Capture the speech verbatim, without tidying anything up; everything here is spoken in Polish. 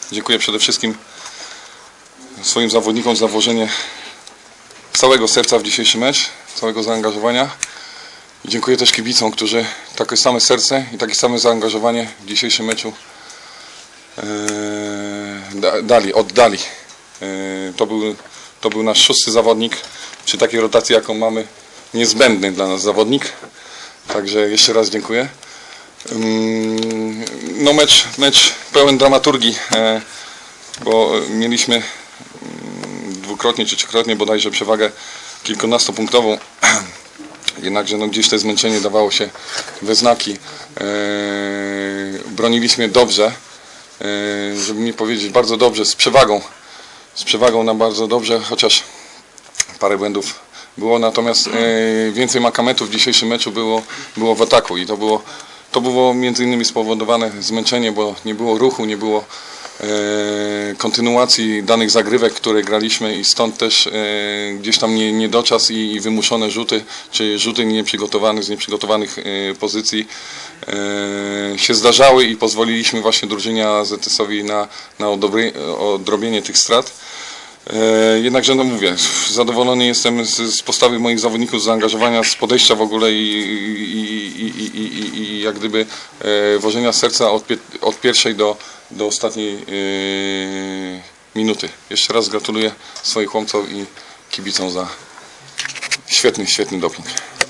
Dziękuję przede wszystkim swoim zawodnikom za włożenie całego serca w dzisiejszy mecz, całego zaangażowania. I dziękuję też kibicom, którzy takie same serce i takie same zaangażowanie w dzisiejszym meczu e, dali, oddali. E, to, był, to był nasz szósty zawodnik przy takiej rotacji, jaką mamy, niezbędny dla nas zawodnik. Także jeszcze raz dziękuję. No mecz, mecz pełen dramaturgii, bo mieliśmy dwukrotnie czy trzykrotnie bodajże przewagę kilkunastopunktową. Jednakże no, gdzieś to zmęczenie dawało się we znaki. Broniliśmy dobrze, żeby nie powiedzieć bardzo dobrze, z przewagą. Z przewagą na bardzo dobrze, chociaż parę błędów było. Natomiast więcej makametów w dzisiejszym meczu było, było w ataku i to było To było między innymi spowodowane zmęczeniem, bo nie było ruchu, nie było e, kontynuacji danych zagrywek, które graliśmy i stąd też e, gdzieś tam nie, niedoczas i, i wymuszone rzuty, czy rzuty nieprzygotowane z nieprzygotowanych e, pozycji e, się zdarzały i pozwoliliśmy właśnie drużynie A Z S-owi na, na odrobienie tych strat. Jednakże no mówię, zadowolony jestem z, z postawy moich zawodników, z zaangażowania, z podejścia w ogóle i, i, i, i, i, i jak gdyby e, włożenia serca od, pie, od pierwszej do, do ostatniej e, minuty. Jeszcze raz gratuluję swoim chłopcom i kibicom za świetny, świetny doping.